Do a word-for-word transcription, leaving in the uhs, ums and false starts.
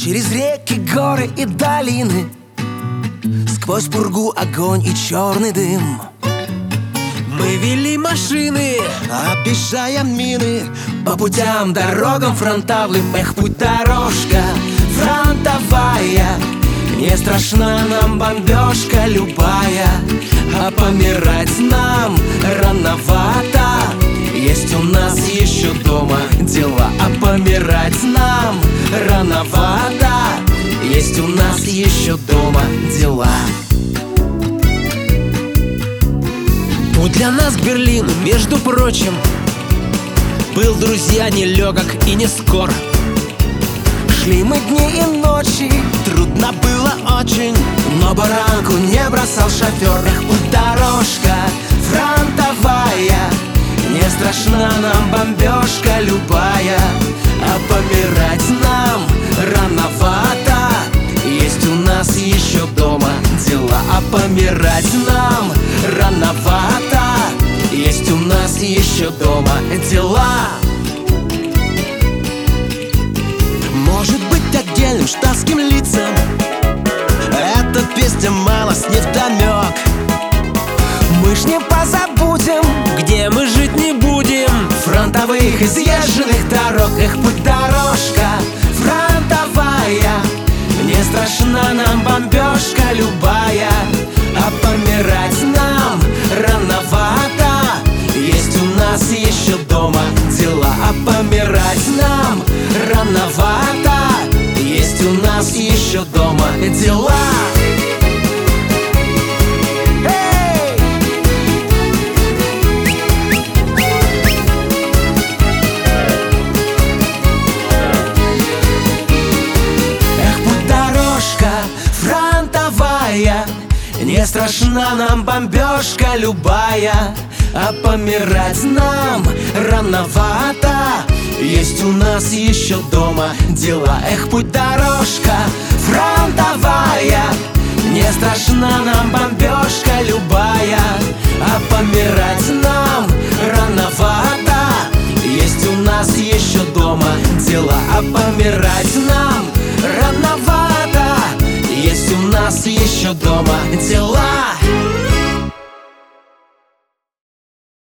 Через реки, горы и долины, сквозь пургу, огонь и черный дым. Мы вели машины, объезжая мины, по путям, дорогам фронтовым. Эх, путь дорожка фронтовая, не страшна нам бомбежка любая, а помирать нам рановато. Есть у нас еще дома дела, а помирать нам рановато. Есть у нас еще дома дела. Путь для нас к Берлину, между прочим, был, друзья, нелегок и не скор. Шли мы дни и ночи, трудно было очень, но баранку не бросал шофер. Эх, путь дорожка фронтовая, не страшна нам бомбежка любая, а помирать нам рановато. Есть у нас еще дома дела, а помирать нам рановато. Есть у нас еще дома дела. Может быть, отдельным штатским лицам эта песня мало с невдомек. Мы ж не позабудем, где мы жить не будем, фронтовых изъезженных дорог. Эх, путь дорожка фронтовая, не страшна нам бомбежка любая, а помирать нам рановато. Есть у нас еще дома дела, а помирать нам рановато. Есть у нас еще дома дела. Не страшна нам бомбежка любая, а помирать нам рановато. Есть у нас еще дома дела. Эх, путь дорожка фронтовая, не страшна нам бомбежка любая, а помирать нам рановато. Есть у нас еще дома дела, а помирать нам рановато. Есть у нас еще дома дела.